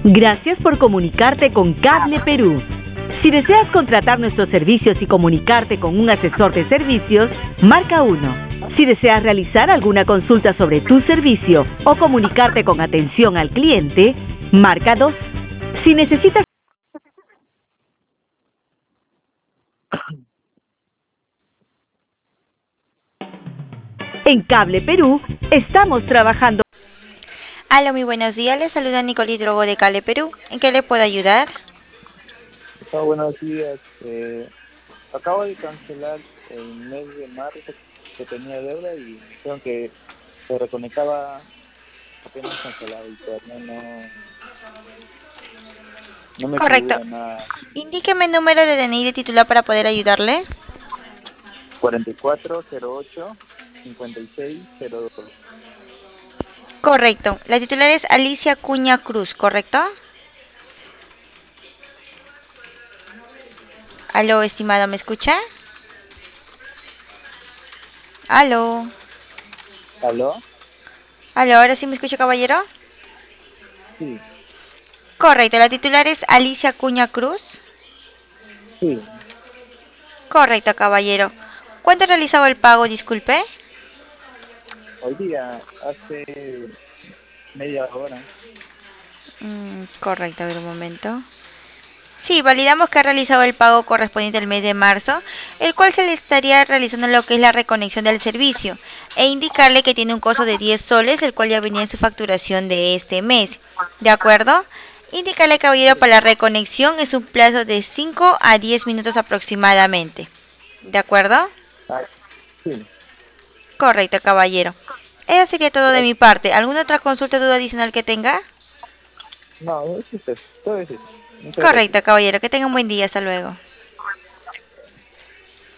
Gracias por comunicarte con Cable Perú. Si deseas contratar nuestros servicios y comunicarte con un asesor de servicios, marca 1. Si deseas realizar alguna consulta sobre tu servicio o comunicarte con atención al cliente, marca 2. Si necesitas... En Cable Perú estamos trabajando. Aló, muy buenos días. Les saluda Nicole Drogo de Cable Perú. ¿En qué le puedo ayudar? Buenos días. Acabo de cancelar el mes de marzo que tenía deuda y dijeron que se reconectaba apenas cancelado y todavía no me Correcto. figura nada. Indíqueme el número de DNI de titular para poder ayudarle. 4408-5602. Correcto. La titular es Alicia Cuña Cruz, ¿correcto? Aló, estimado, ¿me escucha? Aló. ¿Aló? Aló, ¿ahora sí me escucha, caballero? Sí, Correcto. La titular es Alicia Cuña Cruz. sí. Correcto, caballero. ¿Cuánto ha realizado el pago, disculpe? Hoy día, hace media hora. Correcto, a ver un momento. Sí, validamos que ha realizado el pago correspondiente al mes de marzo, el cual se le estaría realizando lo que es la reconexión del servicio, e indicarle que tiene un costo de 10 soles, el cual ya venía en su facturación de este mes. ¿De acuerdo? Indicarle, caballero, para la reconexión es un plazo de 5 a 10 minutos aproximadamente. ¿De acuerdo? Ah, sí. Correcto, caballero. Eso sería todo de mi parte. ¿Alguna otra consulta o duda adicional que tenga? No, es eso. Todo es eso. Muchas gracias. Correcto, caballero. Que tenga un buen día. Hasta luego.